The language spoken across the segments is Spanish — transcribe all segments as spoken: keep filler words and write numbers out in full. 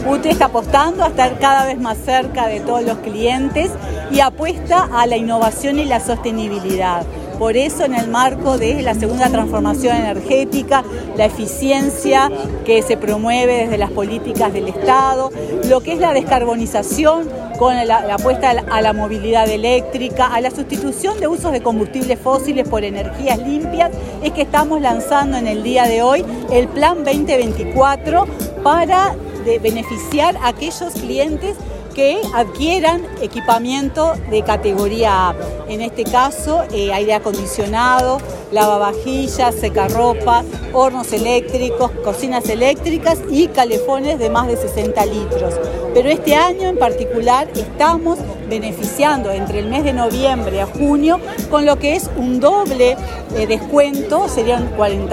U T E está apostando a estar cada vez más cerca de todos los clientes y apuesta a la innovación y la sostenibilidad. Por eso, en el marco de la segunda transformación energética, la eficiencia que se promueve desde las políticas del Estado, lo que es la descarbonización con la, la apuesta a la, a la movilidad eléctrica, a la sustitución de usos de combustibles fósiles por energías limpias, es que estamos lanzando en el día de hoy el Plan veinte veinticuatro para de beneficiar a aquellos clientes que adquieran equipamiento de categoría A. En este caso, eh, aire acondicionado, lavavajillas, secarropa, hornos eléctricos, cocinas eléctricas y calefones de más de sesenta litros. Pero este año en particular estamos beneficiando entre el mes de noviembre a junio con lo que es un doble eh, descuento, serían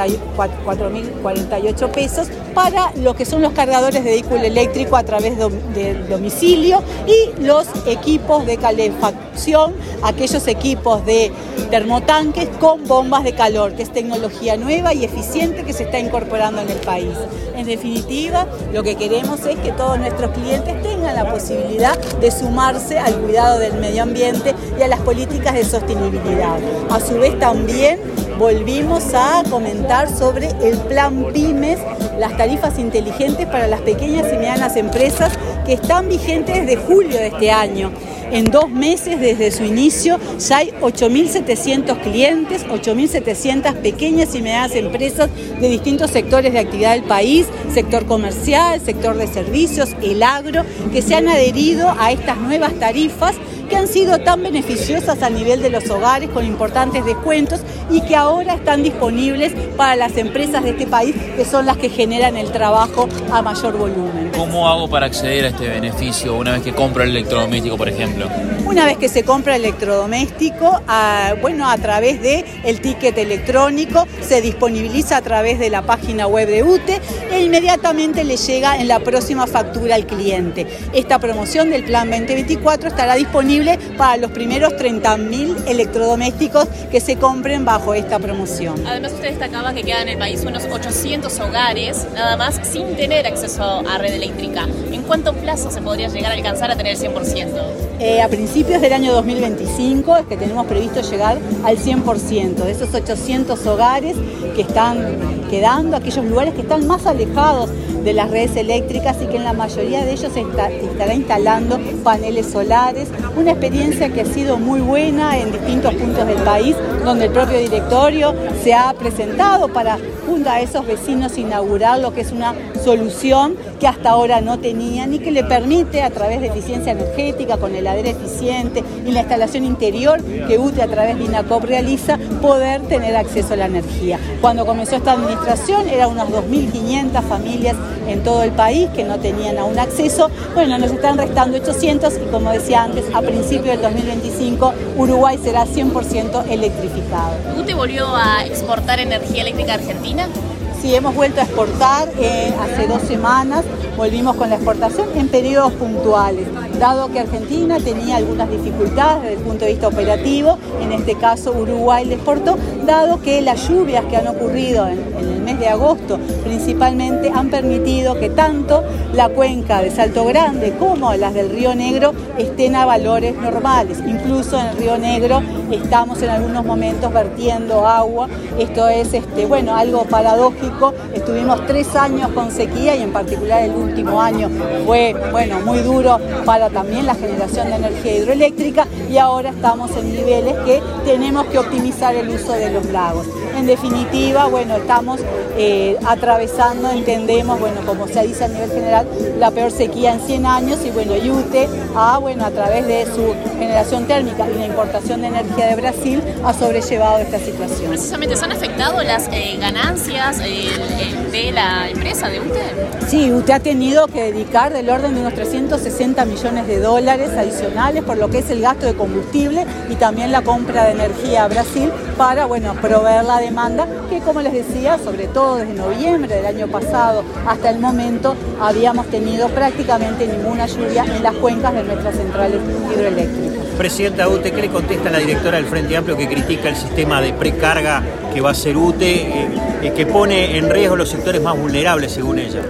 cuatro mil cuarenta y ocho pesos, para lo que son los cargadores de vehículo eléctrico a través de, de domicilio y los equipos de calefacción, aquellos equipos de termotanques con bombas de calor, que es tecnología nueva y eficiente que se está incorporando en el país. En definitiva, lo que queremos es que todos nuestros clientes tengan la posibilidad de sumarse al cuidado del medio ambiente y a las políticas de sostenibilidad. A su vez también volvimos a comentar sobre el plan Pymes, las tarifas inteligentes para las pequeñas y medianas empresas que están vigentes desde julio de este año. En dos meses desde su inicio ya hay ocho mil setecientos clientes, ocho mil setecientas pequeñas y medianas empresas de distintos sectores de actividad del país, sector comercial, sector de servicios, el agro, que se han adherido a estas nuevas tarifas que han sido tan beneficiosas a nivel de los hogares con importantes descuentos y que ahora están disponibles para las empresas de este país, que son las que generan el trabajo a mayor volumen. ¿Cómo hago para acceder a este beneficio una vez que compro el electrodoméstico, por ejemplo? Una vez que se compra el electrodoméstico, a, bueno, a través del ticket electrónico, se disponibiliza a través de la página web de U T E e inmediatamente le llega en la próxima factura al cliente. Esta promoción del Plan veinte veinticuatro estará disponible para los primeros treinta mil electrodomésticos que se compren bajo esta promoción. Además, usted destacaba que quedan en el país unos ochocientos hogares, nada más, sin tener acceso a red eléctrica. ¿En cuánto plazo se podría llegar a alcanzar a tener el cien por ciento? Eh, a principios del año dos mil veinticinco es que tenemos previsto llegar al cien por ciento de esos ochocientos hogares que están quedando, aquellos lugares que están más alejados de las redes eléctricas y que en la mayoría de ellos se está, estará instalando paneles solares. Una experiencia que ha sido muy buena en distintos puntos del país, donde el propio directorio se ha presentado para, junto a esos vecinos, inaugurar lo que es una solución que hasta ahora no tenían y que le permite, a través de eficiencia energética, con heladera eficiente y la instalación interior que U T E a través de INACOP realiza, poder tener acceso a la energía. Cuando comenzó esta administración eran unas dos mil quinientas familias en todo el país que no tenían aún acceso. Bueno, nos están restando ochocientos y, como decía antes, a principios del dos mil veinticinco Uruguay será cien por ciento electrificado. ¿U T E volvió a exportar energía eléctrica a Argentina? Sí, hemos vuelto a exportar eh, hace dos semanas, volvimos con la exportación en periodos puntuales, dado que Argentina tenía algunas dificultades desde el punto de vista operativo, en este caso Uruguay le exportó, dado que las lluvias que han ocurrido en, en el mes de agosto principalmente han permitido que tanto la cuenca de Salto Grande como las del Río Negro estén a valores normales. Incluso en el Río Negro estamos en algunos momentos vertiendo agua, esto es este, bueno, algo paradójico. Estuvimos tres años con sequía y en particular el último año fue bueno, muy duro para también la generación de energía hidroeléctrica y ahora estamos en niveles que tenemos que optimizar el uso de los lagos. En definitiva, bueno, estamos eh, atravesando, entendemos, bueno, como se dice a nivel general, la peor sequía en cien años y bueno, U T E ha, bueno, a través de su generación térmica y la importación de energía de Brasil ha sobrellevado esta situación. Precisamente, ¿se han afectado las eh, ganancias eh, de la empresa de U T E? Sí, U T E ha tenido que dedicar del orden de unos trescientos sesenta millones de dólares adicionales por lo que es el gasto de combustible y también la compra de energía a Brasil para, bueno, proveer la demanda que, como les decía, sobre todo desde noviembre del año pasado hasta el momento habíamos tenido prácticamente ninguna lluvia en las cuencas de nuestras centrales hidroeléctricas. Presidenta U T E, ¿qué le contesta a la directora del Frente Amplio que critica el sistema de precarga que va a ser U T E, eh, que pone en riesgo los sectores más vulnerables, según ella?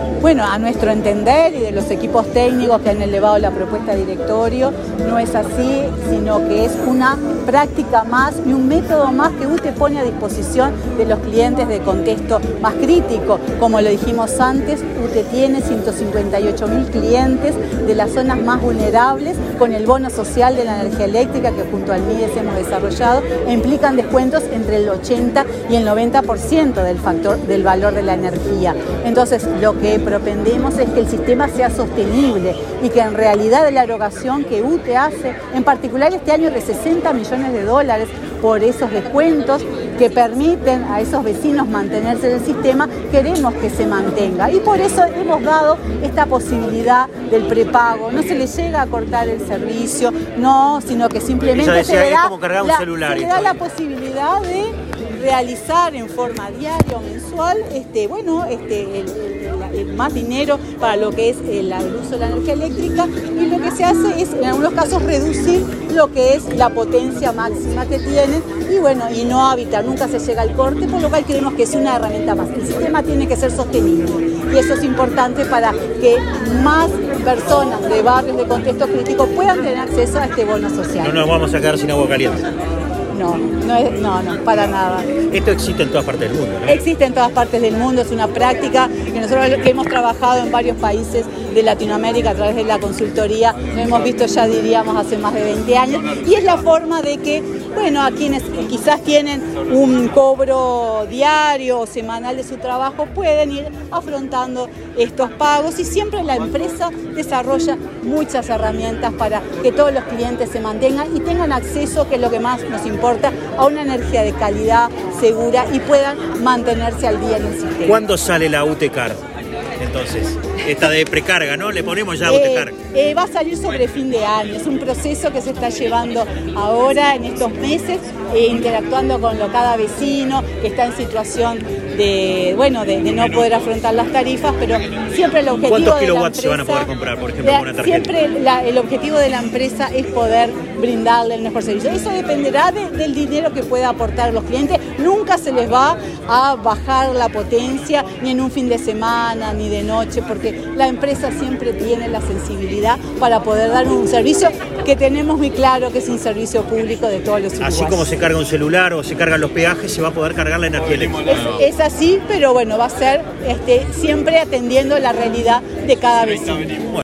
Bueno, a nuestro entender y de los equipos técnicos que han elevado la propuesta de directorio, no es así, sino que es una práctica más y un método más que U T E pone a disposición de los clientes de contexto más crítico. Como lo dijimos antes, U T E tiene ciento cincuenta y ocho mil clientes de las zonas más vulnerables con el bono social de la energía eléctrica que junto al M I D E S hemos desarrollado e implican descuentos entre el ochenta y el noventa por ciento del factor del valor de la energía. Entonces, lo que propendemos es que el sistema sea sostenible y que en realidad la erogación que U T E hace, en particular este año de sesenta millones de dólares por esos descuentos que permiten a esos vecinos mantenerse en el sistema, queremos que se mantenga. Y por eso hemos dado esta posibilidad del prepago. No se le llega a cortar el servicio, no, sino que simplemente decía, se le da, como cargar un la, celular se le da la posibilidad de realizar en forma diaria o mensual este, bueno, este, el, el, el más dinero para lo que es el, el uso de la energía eléctrica, y lo que se hace es en algunos casos reducir lo que es la potencia máxima que tienen y bueno, y no evitar, nunca se llega al corte, por lo cual creemos que es una herramienta más. El sistema tiene que ser sostenible y eso es importante para que más personas de barrios de contexto crítico puedan tener acceso a este bono social. No nos vamos a quedar sin agua caliente. No, no, es, no, no, para nada. Esto existe en todas partes del mundo, ¿no? Existe en todas partes del mundo, es una práctica que nosotros que hemos trabajado en varios países de Latinoamérica a través de la consultoría, lo hemos visto ya diríamos hace más de veinte años, y es la forma de que, bueno, a quienes quizás tienen un cobro diario o semanal de su trabajo pueden ir afrontando estos pagos, y siempre la empresa desarrolla muchas herramientas para que todos los clientes se mantengan y tengan acceso, que es lo que más nos importa, a una energía de calidad, segura, y puedan mantenerse al día en el sistema. ¿Cuándo sale la U T E C A R? Entonces, esta de precarga, ¿no? Le ponemos ya Eh, U T E C A R. eh, va a salir sobre fin de año, es un proceso que se está llevando ahora en estos meses, eh, interactuando con lo, cada vecino que está en situación de, bueno, de, de no poder afrontar las tarifas, pero siempre el objetivo ¿Cuántos de kilowatts la empresa, se van a poder comprar, por ejemplo, la, con una tarjeta? Siempre la, el objetivo de la empresa es poder brindarle el mejor servicio. Eso dependerá de, del dinero que pueda aportar los clientes. Nunca se les va a bajar la potencia, ni en un fin de semana, ni de noche, porque la empresa siempre tiene la sensibilidad para poder dar un servicio que tenemos muy claro que es un servicio público de todos los uruguayos. Así como se carga un celular o se cargan los peajes, se va a poder cargar la energía eléctrica. Es, es así, pero bueno, va a ser este, siempre atendiendo la realidad de cada vecino.